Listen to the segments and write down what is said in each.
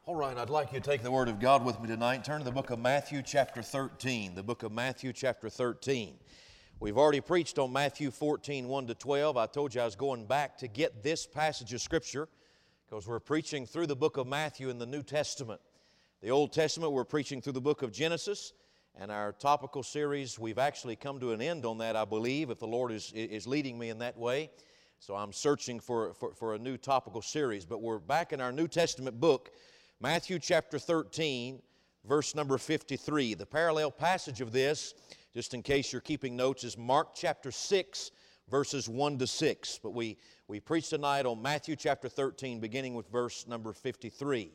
All right, I'd like you to take the Word of God with me tonight. Turn to the book of Matthew chapter 13. The book of Matthew chapter 13. We've already preached on Matthew 14, 1 to 12. I told you I was going back to get this passage of Scripture because we're preaching through the book of Matthew in the New Testament. The Old Testament, we're preaching through the book of Genesis, and our topical series, we've actually come to an end on that, I believe, if the Lord is leading me in that way. So I'm searching for a new topical series. But we're back in our New Testament book, Matthew chapter 13, verse number 53. The parallel passage of this, just in case you're keeping notes, is Mark chapter 6, verses 1 to 6. But we preach tonight on Matthew chapter 13, beginning with verse number 53.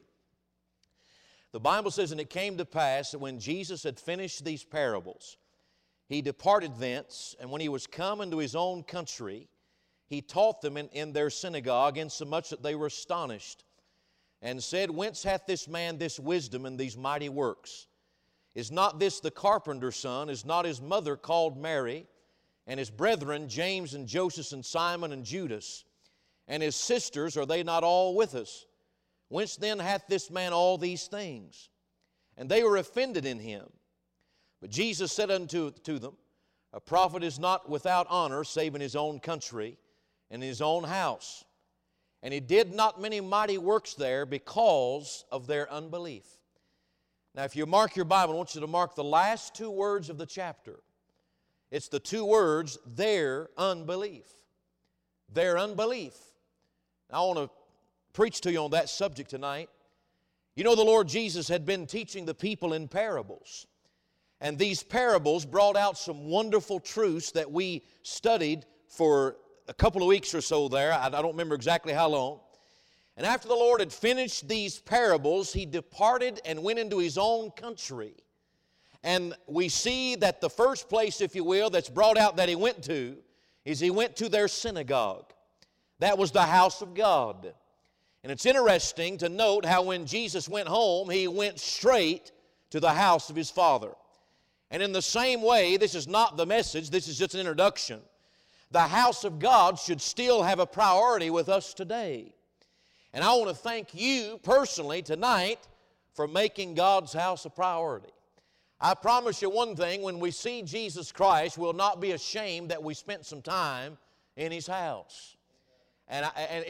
The Bible says, "And it came to pass that when Jesus had finished these parables, he departed thence, and when he was come into his own country, he taught them in their synagogue, insomuch that they were astonished, and said, Whence hath this man this wisdom and these mighty works? Is not this the carpenter's son? Is not his mother called Mary? And his brethren, James and Joseph and Simon and Judas? And his sisters, are they not all with us? Whence then hath this man all these things? And they were offended in him. But Jesus said unto them, A prophet is not without honor, save in his own country and in his own house. And he did not many mighty works there because of their unbelief." Now, if you mark your Bible, I want you to mark the last two words of the chapter. It's the two words, their unbelief. Their unbelief. Now, I want to preach to you on that subject tonight. You know, the Lord Jesus had been teaching the people in parables. And these parables brought out some wonderful truths that we studied for a couple of weeks or so there. I don't remember exactly how long. And after the Lord had finished these parables, he departed and went into his own country. And we see that the first place, if you will, that's brought out that he went to is he went to their synagogue. That was the house of God. And it's interesting to note how when Jesus went home, he went straight to the house of his Father. And in the same way, this is not the message, this is just an introduction. The house of God should still have a priority with us today. And I want to thank you personally tonight for making God's house a priority. I promise you one thing, when we see Jesus Christ, we'll not be ashamed that we spent some time in His house. And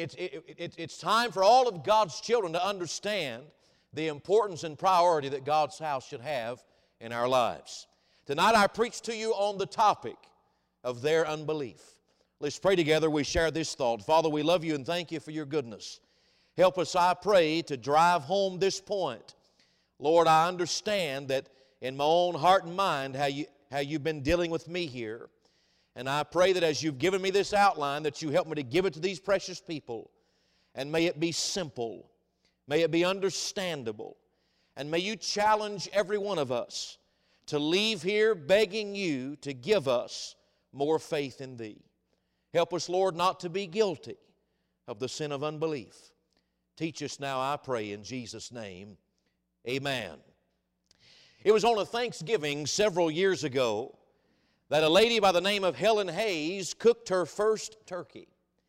it's time for all of God's children to understand the importance and priority that God's house should have in our lives. Tonight I preach to you on the topic of their unbelief. Let's pray together. We share this thought. Father, we love you and thank you for your goodness. Help us, I pray, to drive home this point. Lord, I understand that in my own heart and mind how you've been dealing with me here. And I pray that as you've given me this outline, that you help me to give it to these precious people. And may it be simple. May it be understandable. And may you challenge every one of us to leave here begging you to give us more faith in Thee. Help us, Lord, not to be guilty of the sin of unbelief. Teach us now, I pray, in Jesus' name. Amen. It was on a Thanksgiving several years ago that a lady by the name of Helen Hayes cooked her first turkey.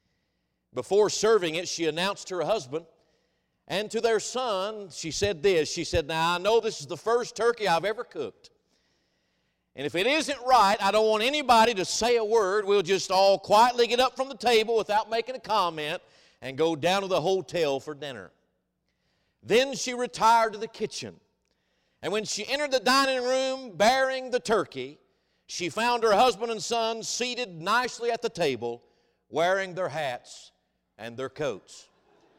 Before serving it, she announced to her husband and to their son, she said this. She said, "Now, I know this is the first turkey I've ever cooked. And if it isn't right, I don't want anybody to say a word. We'll just all quietly get up from the table without making a comment and go down to the hotel for dinner." Then she retired to the kitchen. And when she entered the dining room bearing the turkey, she found her husband and son seated nicely at the table, wearing their hats and their coats.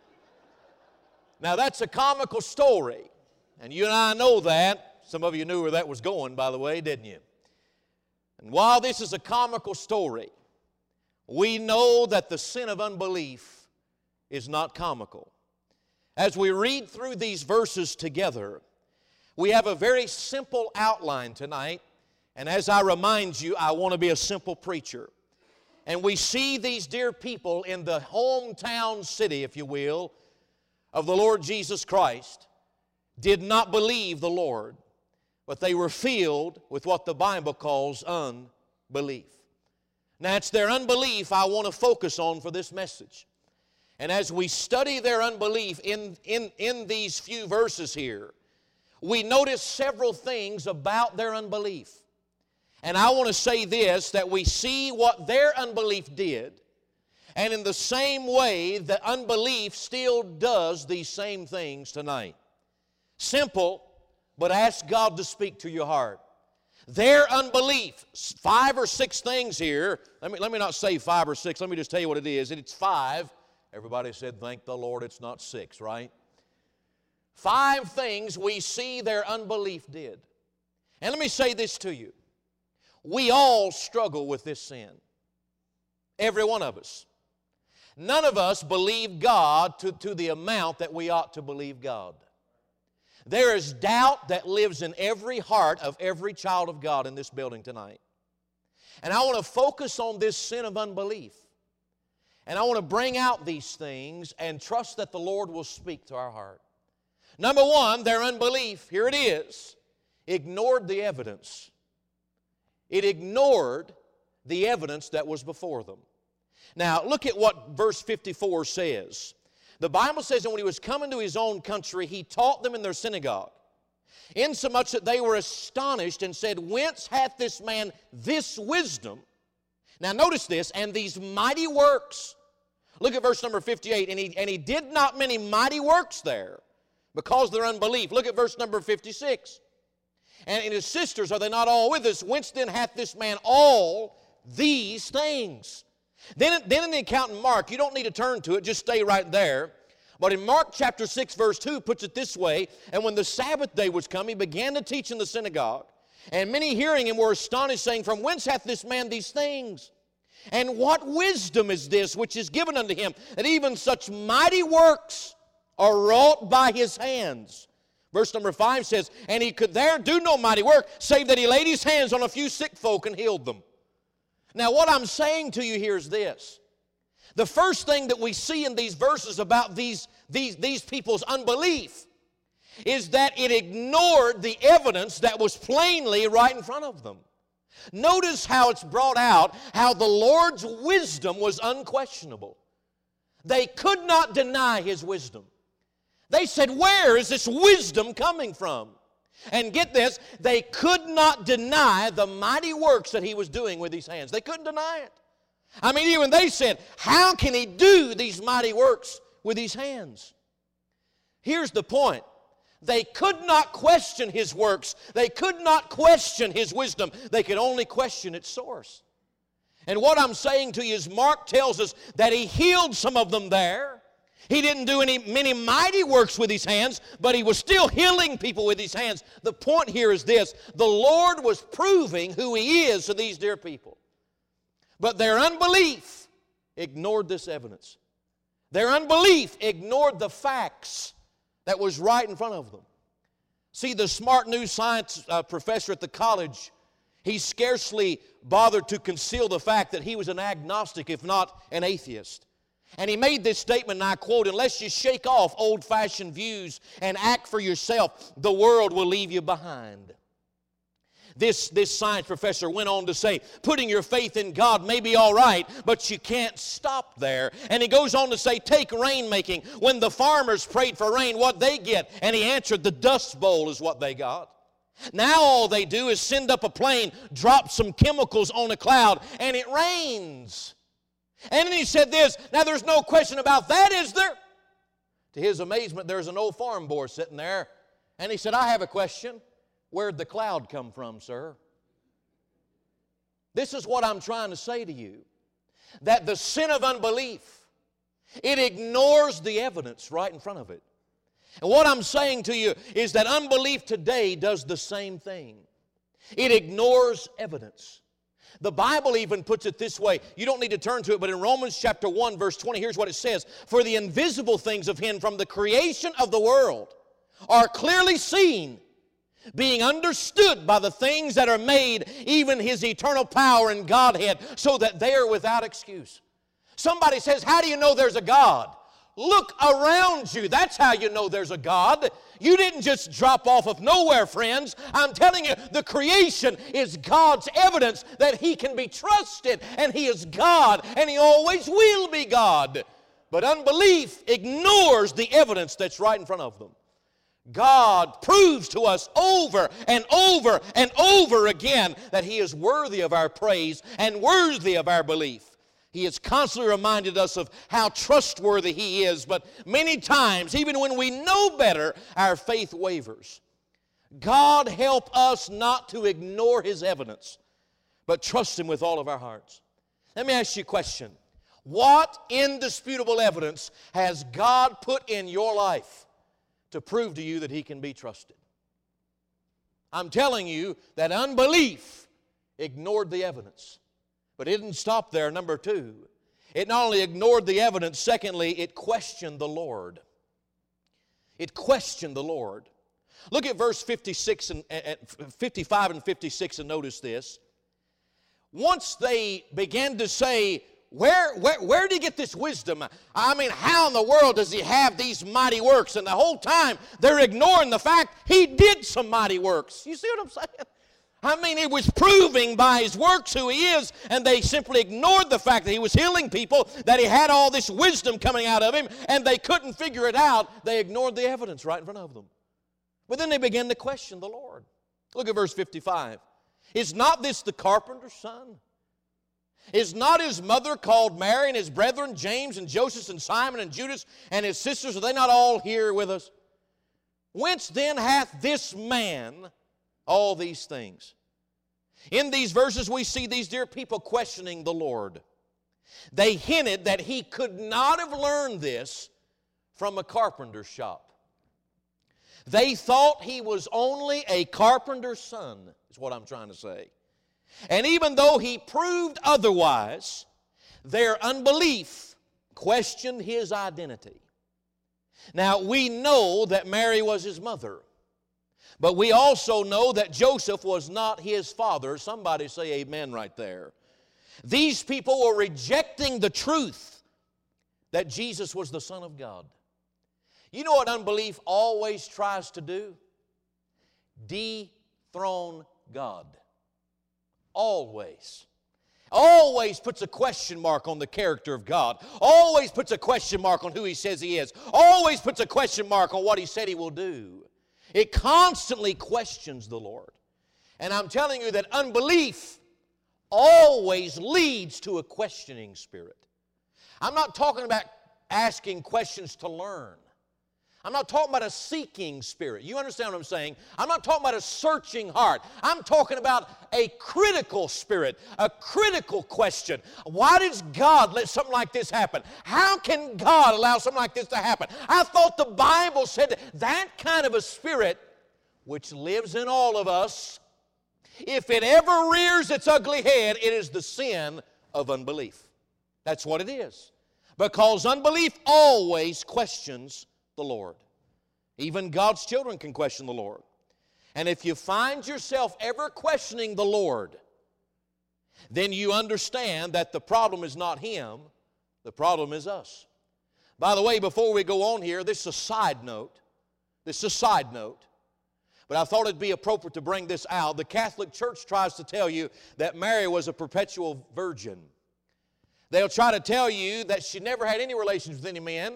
Now, that's a comical story, and you and I know that. Some of you knew where that was going, by the way, didn't you? And while this is a comical story, we know that the sin of unbelief is not comical. As we read through these verses together, we have a very simple outline tonight. And as I remind you, I want to be a simple preacher. And we see these dear people in the hometown city, if you will, of the Lord Jesus Christ, did not believe the Lord, but they were filled with what the Bible calls unbelief. Now, it's their unbelief I want to focus on for this message. And as we study their unbelief in these few verses here, we notice several things about their unbelief. And I want to say this, that we see what their unbelief did, and in the same way, the unbelief still does these same things tonight. Simple, but ask God to speak to your heart. Their unbelief, 5 or 6 things here. Let me not say 5 or 6. Let me just tell you what it is. It's 5. Everybody said, thank the Lord it's not 6, right? 5 things we see their unbelief did. And let me say this to you. We all struggle with this sin. Every one of us. None of us believe God to the amount that we ought to believe God. There is doubt that lives in every heart of every child of God in this building tonight. And I want to focus on this sin of unbelief. And I want to bring out these things and trust that the Lord will speak to our heart. Number 1, their unbelief, here it is, ignored the evidence. It ignored the evidence that was before them. Now, look at what verse 54 says. The Bible says that when he was coming to his own country, he taught them in their synagogue, insomuch that they were astonished and said, whence hath this man this wisdom? Now notice this, and these mighty works. Look at verse number 58. And he did not many mighty works there because of their unbelief. Look at verse number 56. And his sisters, are they not all with us? Whence then hath this man all these things? Then in the account in Mark, you don't need to turn to it, just stay right there. But in Mark chapter 6 verse 2 puts it this way, and when the Sabbath day was come, he began to teach in the synagogue. And many hearing him were astonished, saying, from whence hath this man these things? And what wisdom is this which is given unto him, that even such mighty works are wrought by his hands? Verse number 5 says, and he could there do no mighty work, save that he laid his hands on a few sick folk and healed them. Now what I'm saying to you here is this. The first thing that we see in these verses about these people's unbelief is that it ignored the evidence that was plainly right in front of them. Notice how it's brought out, how the Lord's wisdom was unquestionable. They could not deny His wisdom. They said, where is this wisdom coming from? And get this, they could not deny the mighty works that He was doing with His hands. They couldn't deny it. I mean, even they said, how can He do these mighty works with His hands? Here's the point. They could not question His works. They could not question His wisdom. They could only question its source. And what I'm saying to you is Mark tells us that He healed some of them there. He didn't do many mighty works with His hands, but He was still healing people with His hands. The point here is this. The Lord was proving who He is to these dear people. But their unbelief ignored this evidence. Their unbelief ignored the facts that was right in front of them. See, the smart new science professor at the college, he scarcely bothered to conceal the fact that he was an agnostic, if not an atheist. And he made this statement, and I quote, unless you shake off old-fashioned views and act for yourself, the world will leave you behind. This science professor went on to say, putting your faith in God may be all right, but you can't stop there. And he goes on to say, take rainmaking. When the farmers prayed for rain, what they get? And he answered, the Dust Bowl is what they got. Now all they do is send up a plane, drop some chemicals on a cloud, and it rains. And then he said this, now there's no question about that, is there? To his amazement, there's an old farm boy sitting there, and he said, I have a question. Where'd the cloud come from, sir? This is what I'm trying to say to you. That the sin of unbelief, it ignores the evidence right in front of it. And what I'm saying to you is that unbelief today does the same thing. It ignores evidence. The Bible even puts it this way. You don't need to turn to it, but in Romans chapter 1, verse 20, here's what it says. For the invisible things of Him from the creation of the world are clearly seen, being understood by the things that are made, even His eternal power and Godhead, so that they are without excuse. Somebody says, how do you know there's a God? Look around you. That's how you know there's a God. You didn't just drop off of nowhere, friends. I'm telling you, the creation is God's evidence that He can be trusted, and He is God, and He always will be God. But unbelief ignores the evidence that's right in front of them. God proves to us over and over and over again that He is worthy of our praise and worthy of our belief. He has constantly reminded us of how trustworthy He is, but many times, even when we know better, our faith wavers. God help us not to ignore His evidence, but trust Him with all of our hearts. Let me ask you a question. What indisputable evidence has God put in your life to prove to you that He can be trusted? I'm telling you that unbelief ignored the evidence. But it didn't stop there. Number two, it not only ignored the evidence, secondly, it questioned the Lord. It questioned the Lord. Look at verse 55 and 56 and notice this. Once they began to say, where did He get this wisdom? I mean, how in the world does He have these mighty works? And the whole time they're ignoring the fact He did some mighty works. You see what I'm saying? I mean, it was proving by His works who He is, and they simply ignored the fact that He was healing people, that He had all this wisdom coming out of Him, and they couldn't figure it out. They ignored the evidence right in front of them. But then they began to question the Lord. Look at verse 55. Is not this the carpenter's son? Is not his mother called Mary, and his brethren James and Joseph and Simon and Judas and his sisters? Are they not all here with us? Whence then hath this man all these things? In these verses we see these dear people questioning the Lord. They hinted that He could not have learned this from a carpenter's shop. They thought He was only a carpenter's son, is what I'm trying to say. And even though He proved otherwise, their unbelief questioned His identity. Now, we know that Mary was His mother, but we also know that Joseph was not His father. Somebody say amen right there. These people were rejecting the truth that Jesus was the Son of God. You know what unbelief always tries to do? Dethrone God. Always. Always puts a question mark on the character of God. Always puts a question mark on who He says He is. Always puts a question mark on what He said He will do. It constantly questions the Lord. And I'm telling you that unbelief always leads to a questioning spirit. I'm not talking about asking questions to learn. I'm not talking about a seeking spirit. You understand what I'm saying? I'm not talking about a searching heart. I'm talking about a critical spirit, a critical question. Why does God let something like this happen? How can God allow something like this to happen? I thought the Bible said that kind of a spirit, which lives in all of us, if it ever rears its ugly head, it is the sin of unbelief. That's what it is. Because unbelief always questions the Lord. Even God's children can question the Lord. And if you find yourself ever questioning the Lord, then you understand that the problem is not Him, the problem is us. By the way, before we go on here, this is a side note. This is a side note. But I thought it'd be appropriate to bring this out. The Catholic Church tries to tell you that Mary was a perpetual virgin. They'll try to tell you that she never had any relations with any men,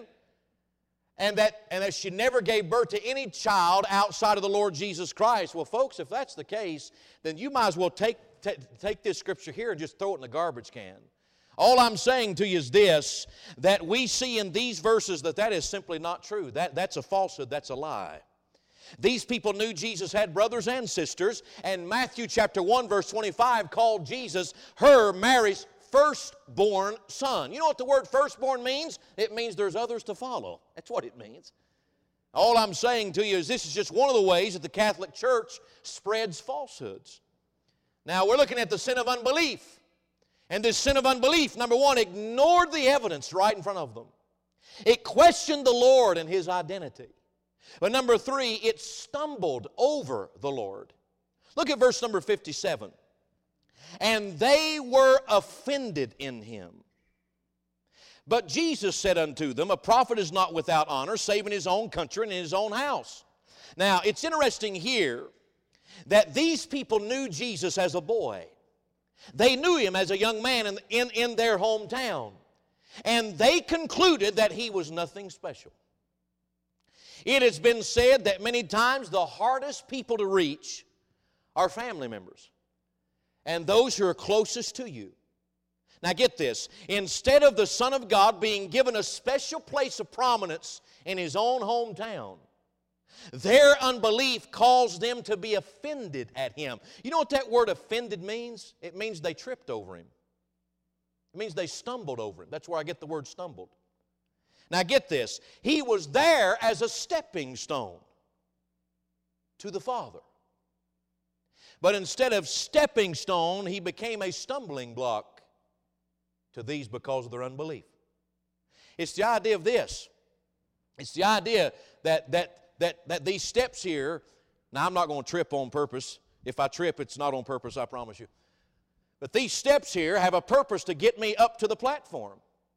and that she never gave birth to any child outside of the Lord Jesus Christ. Well, folks, if that's the case, then you might as well take this scripture here and just throw it in the garbage can. All I'm saying to you is this, that we see in these verses that is simply not true. That's a falsehood, that's a lie. These people knew Jesus had brothers and sisters, and Matthew chapter 1 verse 25 called Jesus Mary's firstborn son. You know what the word firstborn means? It means there's others to follow. That's what it means. All I'm saying to you is this is just one of the ways that the Catholic Church spreads falsehoods. Now, we're looking at the sin of unbelief. And this sin of unbelief, number one, ignored the evidence right in front of them. It questioned the Lord and His identity. But number three, it stumbled over the Lord. Look at verse number 57. And they were offended in Him. But Jesus said unto them, a prophet is not without honor, save in his own country and in his own house. Now, it's interesting here that these people knew Jesus as a boy. They knew Him as a young man in their hometown. And they concluded that he was nothing special. It has been said that many times the hardest people to reach are family members and those who are closest to you. Now get this, instead of the Son of God being given a special place of prominence in His own hometown, their unbelief caused them to be offended at Him. You know what that word offended means? It means they tripped over Him. It means they stumbled over Him. That's where I get the word stumbled. Now get this, He was there as a stepping stone to the Father. But instead of stepping stone, He became a stumbling block to these because of their unbelief. It's the idea of this. It's the idea that these steps here, now I'm not going to trip on purpose. If I trip, it's not on purpose, I promise you. But these steps here have a purpose to get me up to the platform.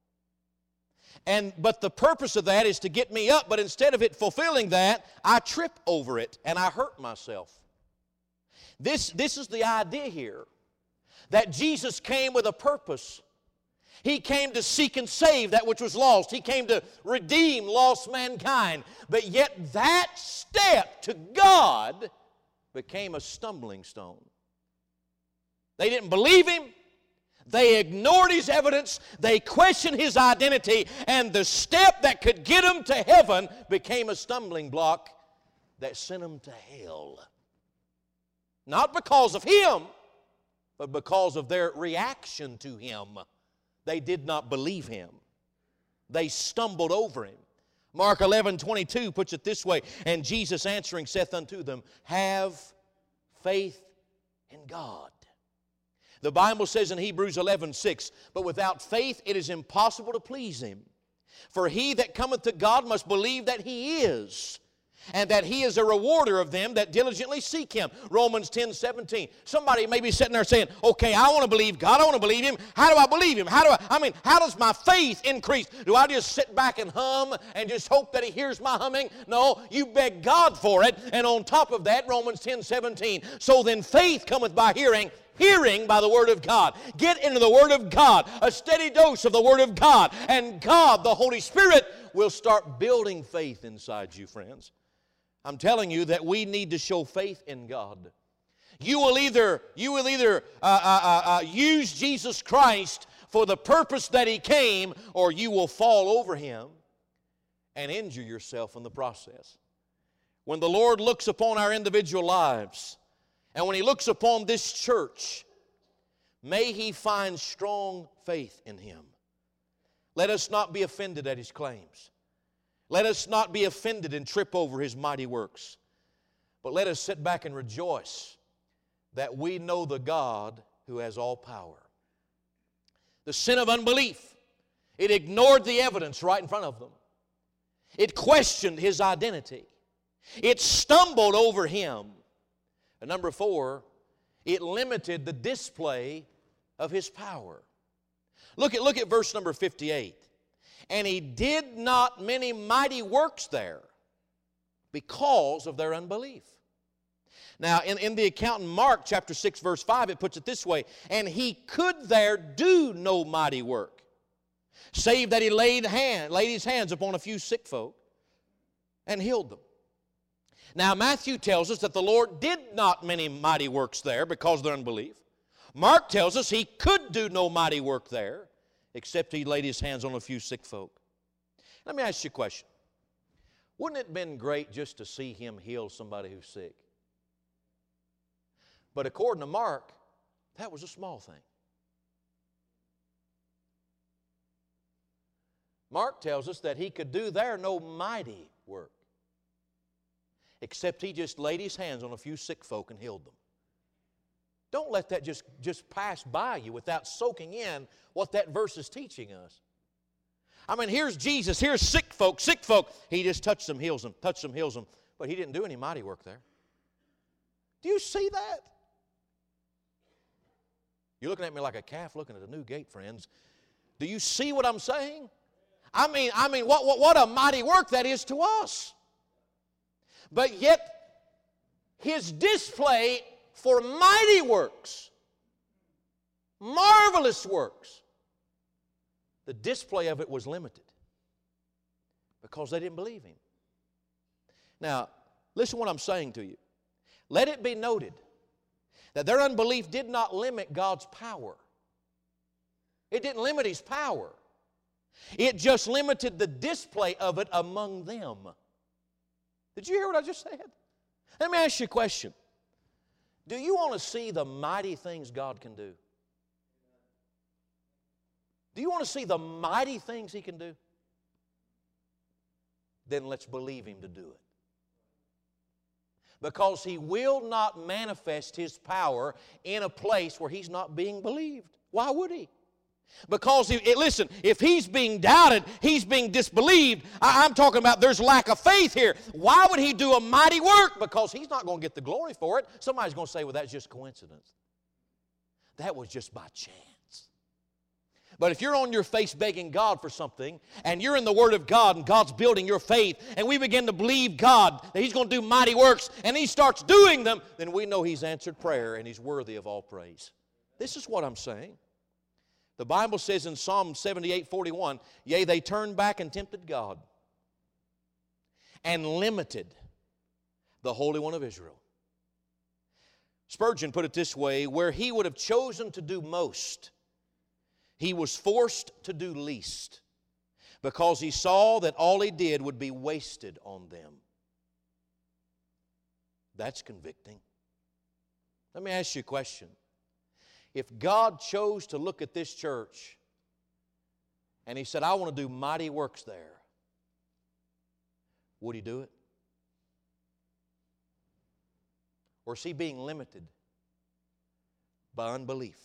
But the purpose of that is to get me up, but instead of it fulfilling that, I trip over it and I hurt myself. This is the idea here, that Jesus came with a purpose. He came to seek and save that which was lost. He came to redeem lost mankind. But yet that step to God became a stumbling stone. They didn't believe Him. They ignored His evidence. They questioned His identity. And the step that could get them to heaven became a stumbling block that sent them to hell. Not because of Him, but because of their reaction to Him. They did not believe Him. They stumbled over Him. Mark 11:22 puts it this way, and Jesus answering saith unto them, have faith in God. The Bible says in Hebrews 11:6, but without faith it is impossible to please Him. For he that cometh to God must believe that He is, and that He is a rewarder of them that diligently seek Him. Romans 10:17. Somebody may be sitting there saying, okay, I want to believe God, I want to believe Him. How do I believe Him? How does my faith increase? Do I just sit back and hum and just hope that He hears my humming? No, you beg God for it. And on top of that, Romans 10:17. So then faith cometh by hearing, hearing by the Word of God. Get into the Word of God, a steady dose of the Word of God, and God, the Holy Spirit, will start building faith inside you, friends. I'm telling you that we need to show faith in God. You will either use Jesus Christ for the purpose that He came, or you will fall over Him and injure yourself in the process. When the Lord looks upon our individual lives, and when He looks upon this church, may He find strong faith in Him. Let us not be offended at His claims. Let us not be offended and trip over His mighty works. But let us sit back and rejoice that we know the God who has all power. The sin of unbelief, it ignored the evidence right in front of them. It questioned His identity. It stumbled over Him. And number 4, it limited the display of His power. Look at verse number 58. And He did not many mighty works there because of their unbelief. Now, in the account in Mark chapter 6, verse 5, it puts it this way, and He could there do no mighty work, save that He laid His hands upon a few sick folk and healed them. Now, Matthew tells us that the Lord did not many mighty works there because of their unbelief. Mark tells us He could do no mighty work there, except He laid His hands on a few sick folk. Let me ask you a question. Wouldn't it have been great just to see Him heal somebody who's sick? But according to Mark, that was a small thing. Mark tells us that He could do there no mighty work, except He just laid His hands on a few sick folk and healed them. Don't let that just pass by you without soaking in what that verse is teaching us. I mean, here's Jesus, here's sick folk. He just touched them, heals them, touched them, heals them. But He didn't do any mighty work there. Do you see that? You're looking at me like a calf looking at a new gate, friends. Do you see what I'm saying? I mean, what a mighty work that is to us. But yet, His display for mighty works, marvelous works, the display of it was limited because they didn't believe Him. Now, listen to what I'm saying to you. Let it be noted that their unbelief did not limit God's power. It didn't limit His power. It just limited the display of it among them. Did you hear what I just said? Let me ask you a question. Do you want to see the mighty things God can do? Do you want to see the mighty things He can do? Then let's believe Him to do it. Because He will not manifest His power in a place where He's not being believed. Why would He? Because, listen, if He's being doubted, He's being disbelieved, I'm talking about there's lack of faith here. Why would He do a mighty work? Because He's not going to get the glory for it. Somebody's going to say, well, that's just coincidence. That was just by chance. But if you're on your face begging God for something, and you're in the Word of God, and God's building your faith, and we begin to believe God that He's going to do mighty works, and He starts doing them, then we know He's answered prayer, and He's worthy of all praise. This is what I'm saying. The Bible says in Psalm 78:41, yea, they turned back and tempted God, and limited the Holy One of Israel. Spurgeon put it this way, where he would have chosen to do most, he was forced to do least, because he saw that all he did would be wasted on them. That's convicting. Let me ask you a question. If God chose to look at this church and He said, I want to do mighty works there, would He do it? Or is He being limited by unbelief?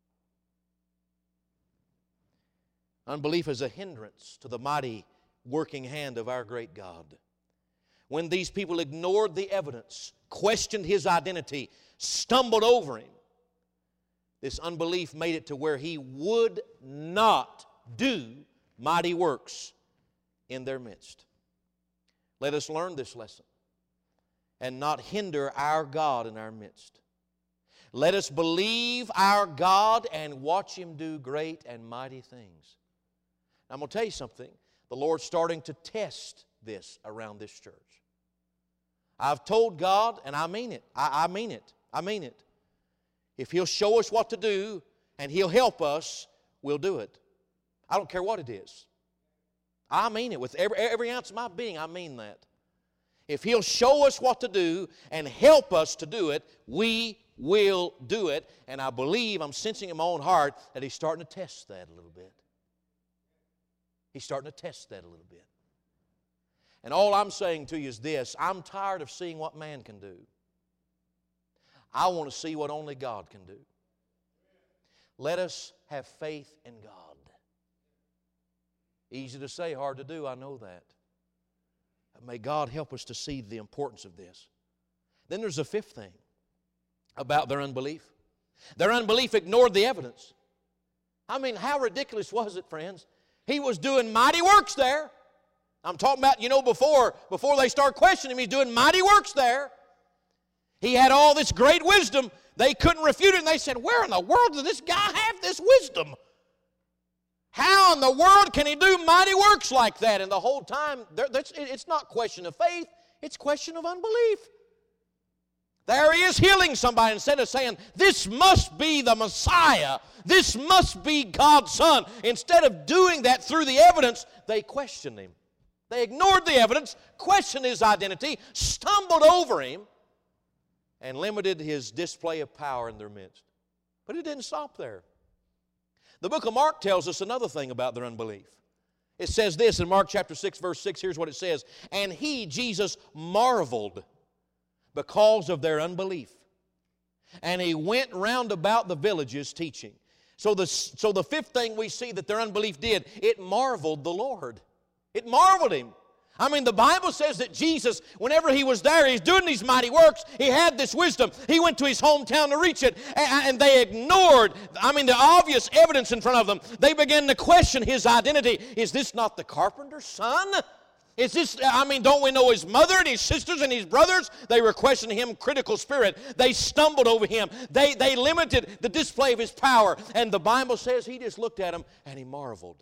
Unbelief is a hindrance to the mighty working hand of our great God. When these people ignored the evidence, questioned His identity, stumbled over Him, this unbelief made it to where He would not do mighty works in their midst. Let us learn this lesson and not hinder our God in our midst. Let us believe our God and watch Him do great and mighty things. I'm going to tell you something. The Lord's starting to test this around this church. I've told God, and I mean it. I mean it. I mean it. If He'll show us what to do and He'll help us, we'll do it. I don't care what it is. I mean it. With every ounce of my being, I mean that. If He'll show us what to do and help us to do it, we will do it. And I believe, I'm sensing in my own heart, that He's starting to test that a little bit. He's starting to test that a little bit. And all I'm saying to you is this, I'm tired of seeing what man can do. I want to see what only God can do. Let us have faith in God. Easy to say, hard to do, I know that. But may God help us to see the importance of this. Then there's a fifth thing about their unbelief. Their unbelief ignored the evidence. I mean, how ridiculous was it, friends? He was doing mighty works there. I'm talking about, before they start questioning Him, He's doing mighty works there. He had all this great wisdom. They couldn't refute it, and they said, where in the world does this guy have this wisdom? How in the world can he do mighty works like that? And the whole time, it's not question of faith, it's question of unbelief. There He is healing somebody instead of saying, this must be the Messiah. This must be God's Son. Instead of doing that through the evidence, they questioned Him. They ignored the evidence, questioned His identity, stumbled over Him, and limited His display of power in their midst. But it didn't stop there. The book of Mark tells us another thing about their unbelief. It says this in Mark chapter 6, verse 6. Here's what it says. And He, Jesus, marveled because of their unbelief. And He went round about the villages teaching. So the fifth thing we see that their unbelief did, it marveled the Lord. It marveled Him. I mean, the Bible says that Jesus, whenever He was there, He's doing these mighty works. He had this wisdom. He went to His hometown to reach it, and they ignored, the obvious evidence in front of them. They began to question His identity. Is this not the carpenter's son? Is this, don't we know His mother and His sisters and His brothers? They were questioning Him, critical spirit. They stumbled over Him. They limited the display of His power. And the Bible says He just looked at them and He marveled.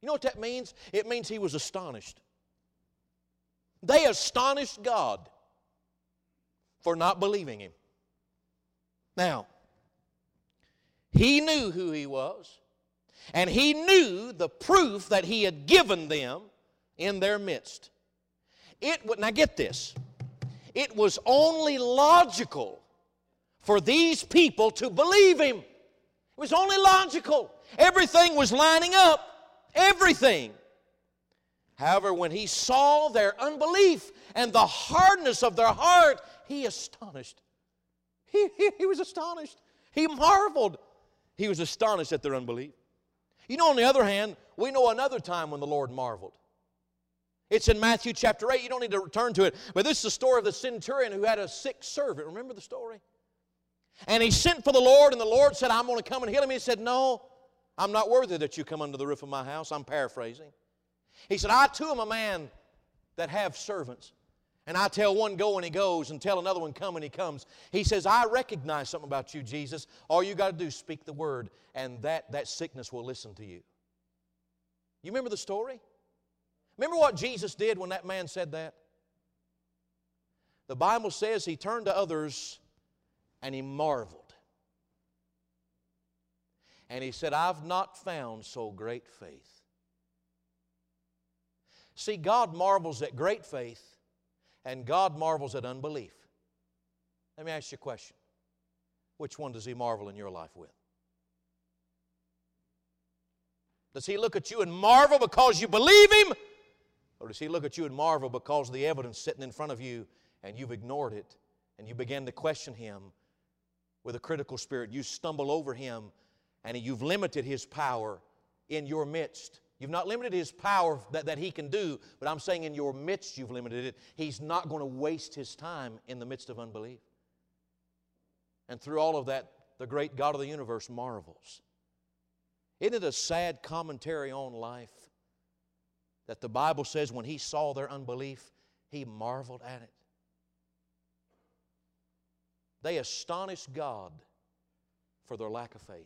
You know what that means? It means he was astonished. They astonished God for not believing him. Now, he knew who he was, and he knew the proof that he had given them in their midst. Now get this, it was only logical for these people to believe him. It was only logical. Everything was lining up. Everything. However, when he saw their unbelief and the hardness of their heart, he astonished. He was astonished. He marveled. He was astonished at their unbelief. You know, on the other hand, we know another time when the Lord marveled. It's in Matthew chapter 8. You don't need to return to it. But this is the story of the centurion who had a sick servant. Remember the story? And he sent for the Lord, and the Lord said, I'm going to come and heal him. He said, no, I'm not worthy that you come under the roof of my house. I'm paraphrasing. He said, I too am a man that have servants. And I tell one, go, and he goes, and tell another one, come, and he comes. He says, I recognize something about you, Jesus. All you got to do is speak the word, and that sickness will listen to you. You remember the story? Remember what Jesus did when that man said that? The Bible says he turned to others and he marveled. And he said, I've not found so great faith. See, God marvels at great faith, and God marvels at unbelief. Let me ask you a question. Which one does he marvel in your life with? Does he look at you and marvel because you believe him? Or does he look at you and marvel because of the evidence sitting in front of you and you've ignored it and you begin to question him with a critical spirit? You stumble over him and you've limited his power in your midst. You've not limited his power that he can do, but I'm saying in your midst you've limited it. He's not going to waste his time in the midst of unbelief. And through all of that, the great God of the universe marvels. Isn't it a sad commentary on life that the Bible says when he saw their unbelief, he marveled at it? They astonished God for their lack of faith.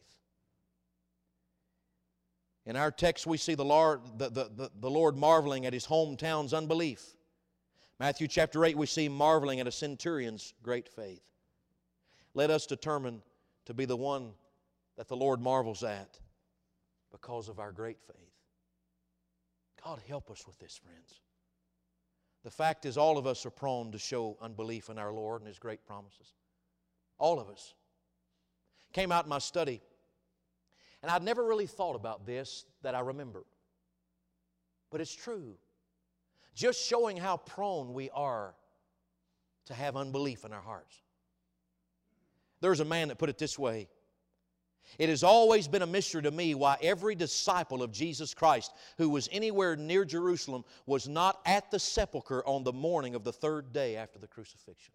In our text, we see the Lord marveling at his hometown's unbelief. Matthew chapter 8, we see him marveling at a centurion's great faith. Let us determine to be the one that the Lord marvels at because of our great faith. God, help us with this, friends. The fact is, all of us are prone to show unbelief in our Lord and his great promises. All of us. Came out in my study, and I'd never really thought about this that I remember. But it's true. Just showing how prone we are to have unbelief in our hearts. There's a man that put it this way. It has always been a mystery to me why every disciple of Jesus Christ who was anywhere near Jerusalem was not at the sepulchre on the morning of the third day after the crucifixion.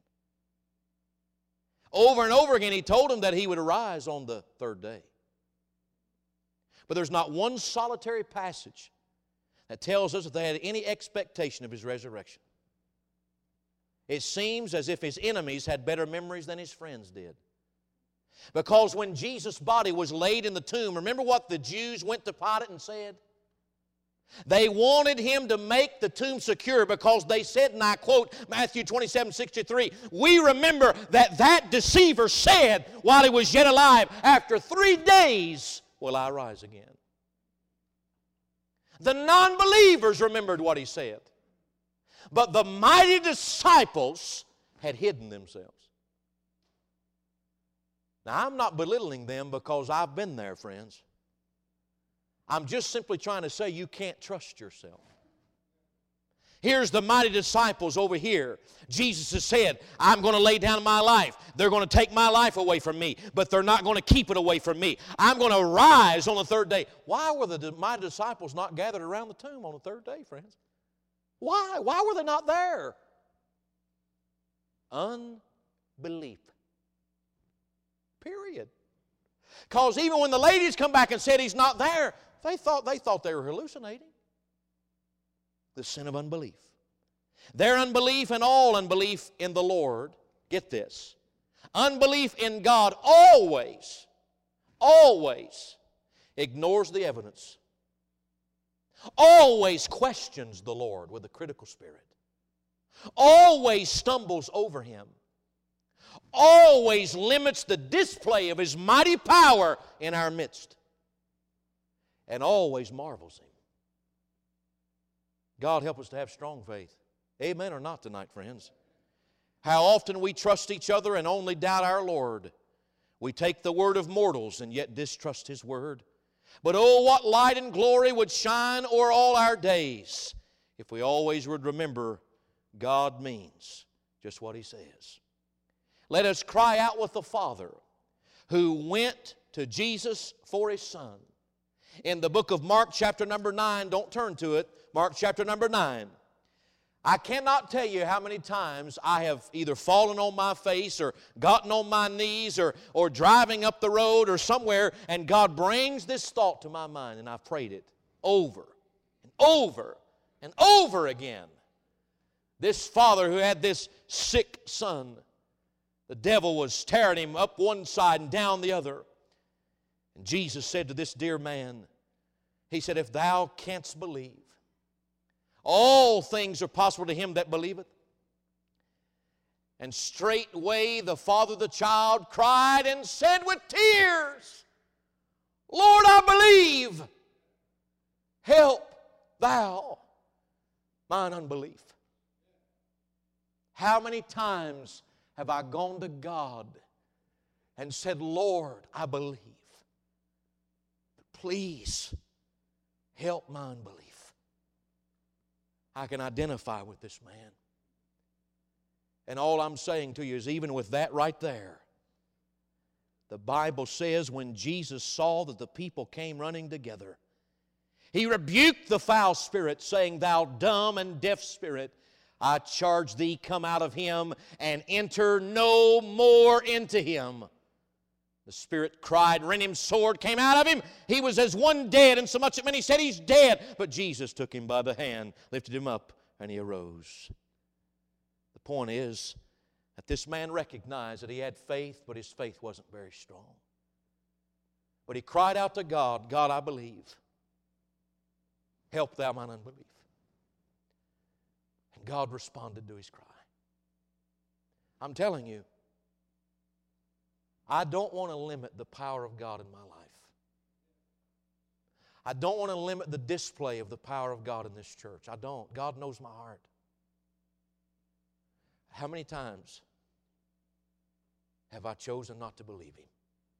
Over and over again, he told them that he would arise on the third day. But there's not one solitary passage that tells us that they had any expectation of his resurrection. It seems as if his enemies had better memories than his friends did. Because when Jesus' body was laid in the tomb, remember what the Jews went to Pilate and said? They wanted him to make the tomb secure because they said, and I quote Matthew 27:63, we remember that deceiver said while he was yet alive, after 3 days will I rise again. The non-believers remembered what he said. But the mighty disciples had hidden themselves. Now, I'm not belittling them because I've been there, friends. I'm just simply trying to say you can't trust yourself. Here's the mighty disciples over here. Jesus has said, I'm going to lay down my life. They're going to take my life away from me, but they're not going to keep it away from me. I'm going to rise on the third day. Why were the mighty disciples not gathered around the tomb on the third day, friends? Why? Why were they not there? Unbelief. Period. Because even when the ladies come back and said he's not there, they thought they were hallucinating. The sin of unbelief. Their unbelief and all unbelief in the Lord, get this, unbelief in God always ignores the evidence. always questions the Lord with a critical spirit, always stumbles over Him, always limits the display of His mighty power in our midst, and always marvels Him. God help us to have strong faith. Amen or not tonight, friends? How often we trust each other and only doubt our Lord. We take the word of mortals and yet distrust His word. But oh, what light and glory would shine o'er all our days if we always would remember God means just what He says. Let us cry out with the Father who went to Jesus for His Son. In the book of Mark chapter number 9, don't turn to it, Mark chapter number 9. I cannot tell you how many times I have either fallen on my face or gotten on my knees or driving up the road or somewhere, and God brings this thought to my mind, and I've prayed it over and over and over again. This father who had this sick son, the devil was tearing him up one side and down the other. And Jesus said to this dear man, He said, if thou canst believe, all things are possible to him that believeth. And straightway the father of the child cried and said with tears, Lord, I believe. Help thou mine unbelief. How many times have I gone to God and said, Lord, I believe, but please help my unbelief. I can identify with this man. And all I'm saying to you is, even with that right there, the Bible says when Jesus saw that the people came running together, He rebuked the foul spirit, saying, Thou dumb and deaf spirit, I charge thee, come out of him and enter no more into him. The spirit cried, rent him sword, came out of him. He was as one dead, and so much that many said, He's dead. But Jesus took him by the hand, lifted him up, and he arose. The point is that this man recognized that he had faith, but his faith wasn't very strong. But he cried out to God, God, I believe. Help thou mine unbelief. And God responded to his cry. I'm telling you, I don't want to limit the power of God in my life. I don't want to limit the display of the power of God in this church. I don't. God knows my heart. How many times have I chosen not to believe Him?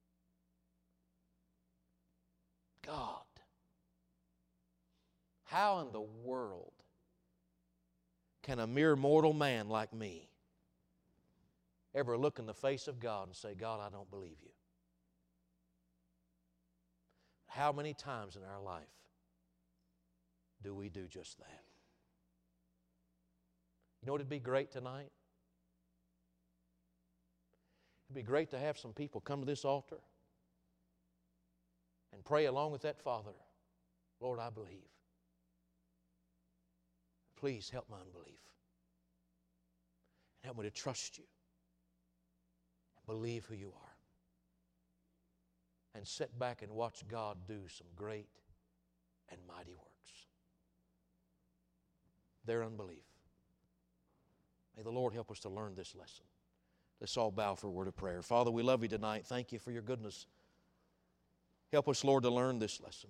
God, how in the world can a mere mortal man like me ever look in the face of God and say, God, I don't believe you? How many times in our life do we do just that? You know what would be great tonight? It'd be great to have some people come to this altar and pray along with that father. Lord, I believe. Please help my unbelief. And help me to trust you. Believe who you are. And sit back and watch God do some great and mighty works. Their unbelief. May the Lord help us to learn this lesson. Let's all bow for a word of prayer. Father, we love you tonight. Thank you for your goodness. Help us, Lord, to learn this lesson.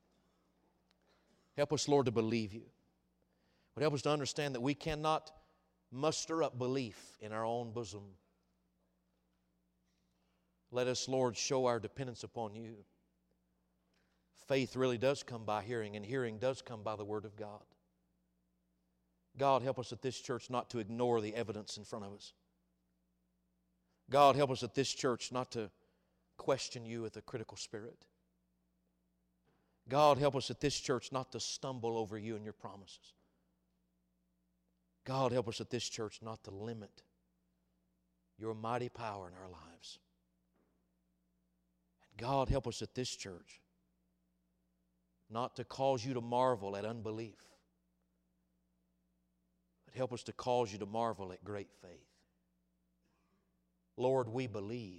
Help us, Lord, to believe you. But help us to understand that we cannot muster up belief in our own bosom. Let us, Lord, show our dependence upon you. Faith really does come by hearing, and hearing does come by the Word of God. God, help us at this church not to ignore the evidence in front of us. God, help us at this church not to question you with a critical spirit. God, help us at this church not to stumble over you and your promises. God, help us at this church not to limit your mighty power in our lives. God, help us at this church not to cause you to marvel at unbelief, but help us to cause you to marvel at great faith. Lord, we believe.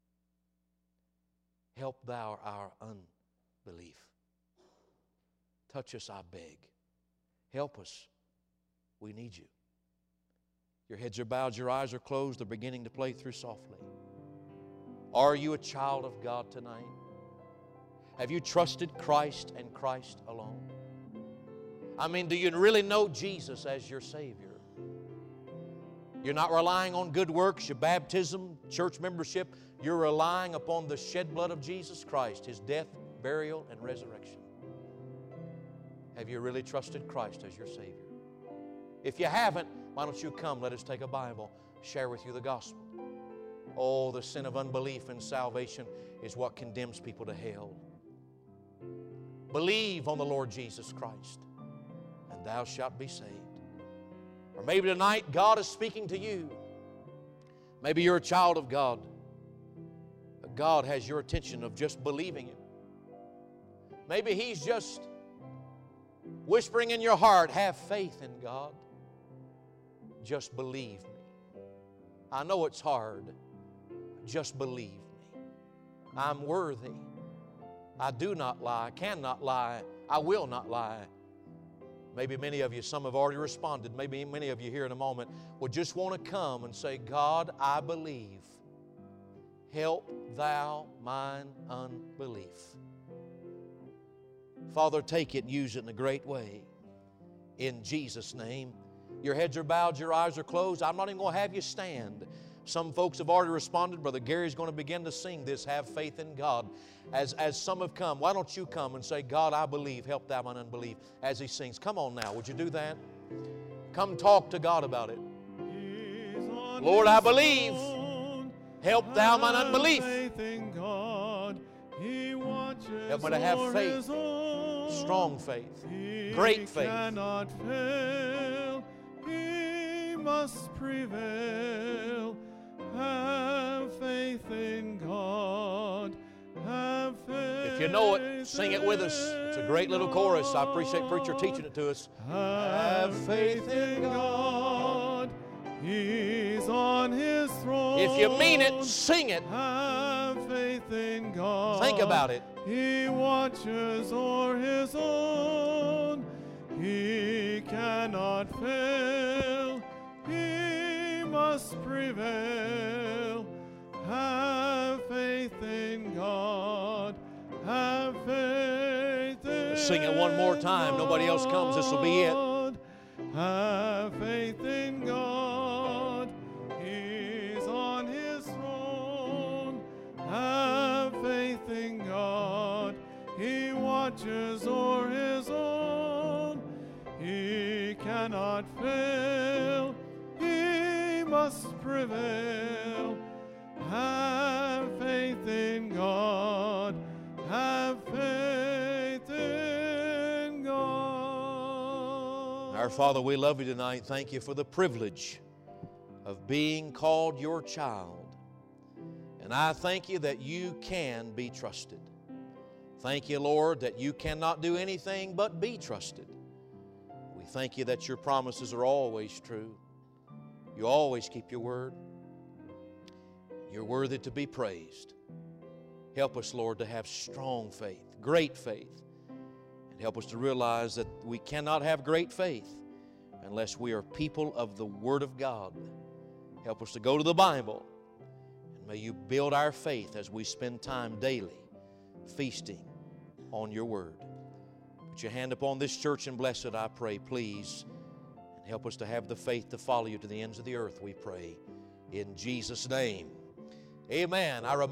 Help thou our unbelief. Touch us, I beg. Help us. We need you. Your heads are bowed, your eyes are closed, they're beginning to play through softly. Are you a child of God tonight? Have you trusted Christ and Christ alone? I mean, do you really know Jesus as your Savior? You're not relying on good works, your baptism, church membership. You're relying upon the shed blood of Jesus Christ, His death, burial, and resurrection. Have you really trusted Christ as your Savior? If you haven't, why don't you come, let us take a Bible, share with you the gospel. Oh, the sin of unbelief in salvation is what condemns people to hell. Believe on the Lord Jesus Christ, and thou shalt be saved. Or maybe tonight God is speaking to you. Maybe you're a child of God. But God has your attention of just believing Him. Maybe He's just whispering in your heart, have faith in God. Just believe me. I know it's hard. Just believe me. I'm worthy. I do not lie. I cannot lie. I will not lie. Maybe many of you, some have already responded. Maybe many of you here in a moment would just want to come and say, God, I believe. Help thou mine unbelief. Father, take it and use it in a great way. In Jesus' name. Your heads are bowed, your eyes are closed. I'm not even going to have you stand. Some folks have already responded. Brother Gary's going to begin to sing this, have faith in God. As some have come, why don't you come and say, God, I believe, help thou mine unbelief, as he sings. Come on now, would you do that? Come talk to God about it. Lord, I believe, help thou mine unbelief. Help me to have faith, strong faith, great faith. He must prevail. Have faith in God. Have faith. If you know it, sing it with us. It's a great little chorus. I appreciate preacher teaching it to us. Have faith in God. He's on His throne. If you mean it, sing it. Have faith in God. Think about it. He watches o'er His own. He cannot fail. He must prevail. Have faith in God. Have faith in Let's sing it one more time. Nobody else comes. This will be it. Have faith in God. He's on His throne. Have faith in God. He watches o'er His own. He cannot fail. He must prevail. Have faith in God. Have faith in God. Our Father, we love you tonight. Thank you for the privilege of being called your child. And I thank you that you can be trusted. Thank you, Lord, that you cannot do anything but be trusted. We thank you that your promises are always true. You always keep your word. You're worthy to be praised. Help us, Lord, to have strong faith, great faith. And help us to realize that we cannot have great faith unless we are people of the Word of God. Help us to go to the Bible. And may you build our faith as we spend time daily feasting on your Word. Put your hand upon this church and bless it, I pray, please. And help us to have the faith to follow you to the ends of the earth, we pray. In Jesus' name, amen.